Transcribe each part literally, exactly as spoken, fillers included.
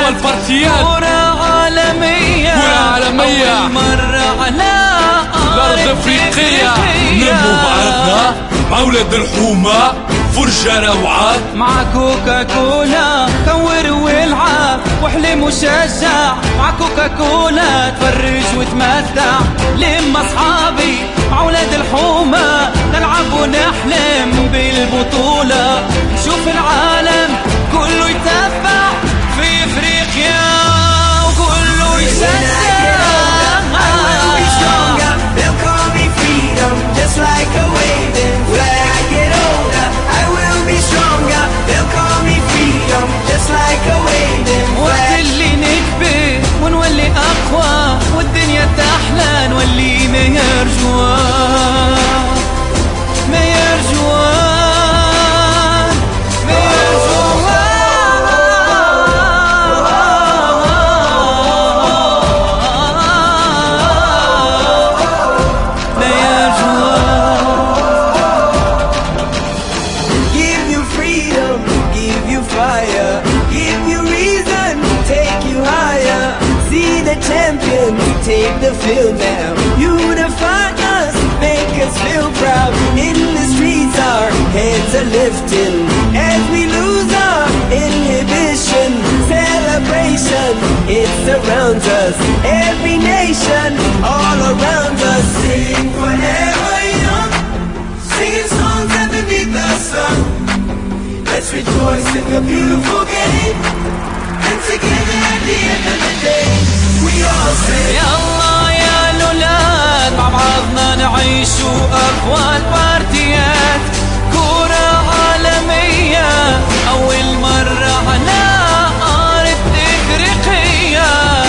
جوا البارتيات، كرة عالمية، كرة عالمية، أول مرة على الأرض أفريقية. نمو بعرضنا مع ولاد الحومة، فرجة روعة مع كوكا كولا. كور والعب واحلم وشجع، مع كوكا كولا تفرج وتمتع. لما اصحابي مع ولاد الحومة، نلعب ونحلم بالبطولة. نشوف العالم كله يتبع في افريقيا وكله يشجع. وقت اللي نكبر ونولي أقوى، والدنيا تحلى نولي مير جوان، مير جوان، مير جوان، مير جوان. Give you freedom, give you fire, give you reason, take you higher. See the champions take the field now. Unify us, make us feel proud. In the streets our heads are lifting as we lose our inhibition. Celebration, it surrounds us. Every nation, all around us. Sing forever young, singing songs underneath the sun. Let's rejoice in the beautiful game, and together at the end of the day, we all say يلا يا الولاد مع بعضنا نعيشوا أقوى البارتيات. كرة عالمية أول مرة على أرض إفريقيا.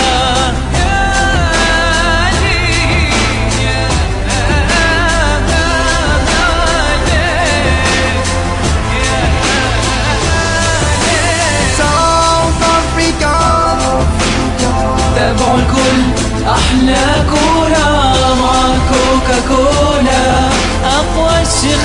تابعوا الكل أحلى كورة مع كوكا كولا. أقوى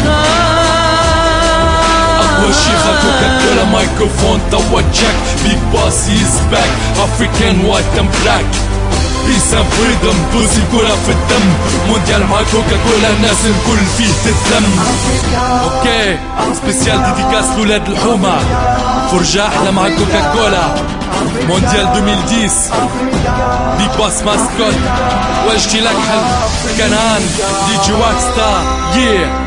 الشيخات، أقوى الشيخة كوكا كولا. مايكروفون توجك، بيج باس از باك، افريكان وايت اند بلاك. بيس اند فريدم، دوز الكرة في الدم. مونديال مع كوكا كولا، الناس الكل فيه تتلم. اوكي سبيسيال ديديكاس لولاد الحومة، فرجة أحلى مع كوكا كولا. مونديال ألفين وعشرة، بيج باس ماسكوت. واجتي لك حل كنان دي جي واك ستار. yeah